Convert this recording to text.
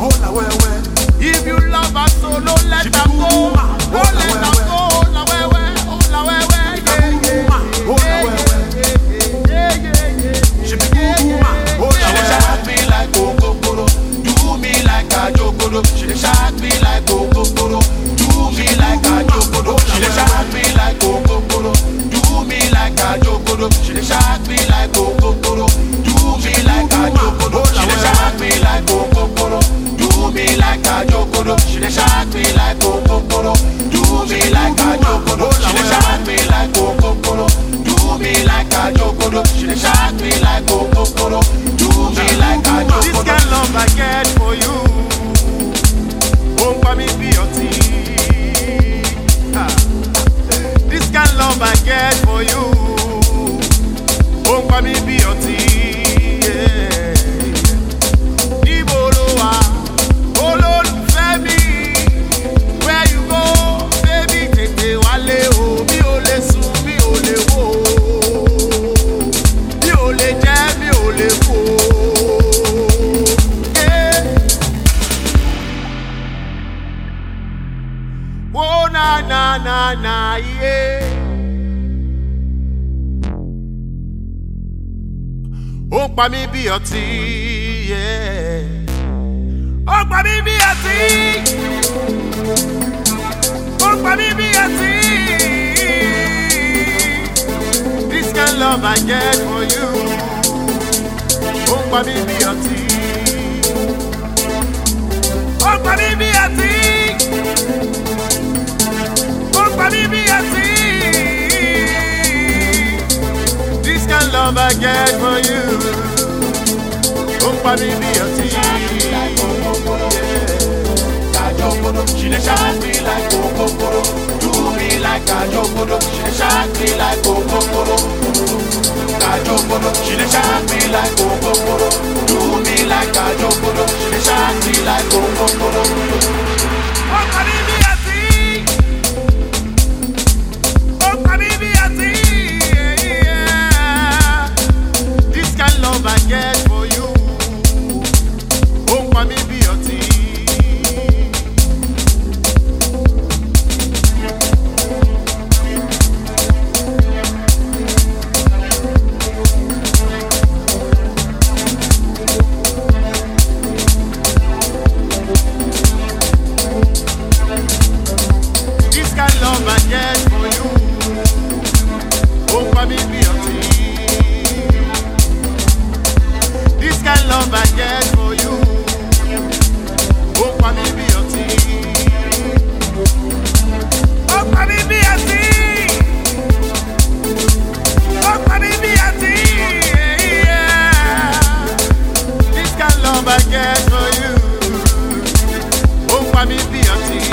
If you love her so, don't let her go. Don't let her go. She dey shock me like Kokoro, do me like a Jokoro. She dey shock me like Kokoro, do me like a Jokoro. She dey shock me like Kokoro, do me like a Jokoro. She dey shock me like Kokoro, do me like a Jokoro. She dey shock me like Kokoro, do me like a Jokoro. She dey shock me like Kokoro, do me like a Jokoro. She dey shock me like Kokoro, do me like a Jokoro. This kind of love I get for you. Won't buy me beauty. This kind of love I get for you. Won't buy me beauty. Ibolowa, olólùfẹ́ mi. Where you go, baby, tètè wálé o. Mi ò lè sùn, mi ò lè wò. Mi ò lè jẹ, mi ò lè wò. Oh na na na na yeah. Ó pa mí bí ọtí, yeah. Ó pa mí bí ọtí. Ó pa mí bí ọtí. This kind love I get for you. Ó pa mí bí ọtí. Ó pa mí bí ọtí. This kind of love I get for you. Oh, baby, be a tea. She dey shock me like Kokoro, do me like a Jokoro. She dey shock me like Kokoro, she dey shock me like Kokoro, do me like a Jokoro. She dey shock me like Kokoro. Oh, baby, be a tea. Oh, baby, be a tea. Yeah. This kind of love I get for you. Oh, baby, be a tea. Love I get for you. Oh, baby, be a tea. This kind of love I get for you. Oh, baby, be a tea. Oh, baby, be a tea. Oh, baby, be a tea. Yeah. This kind of love I get for you. Oh, baby, be a tea.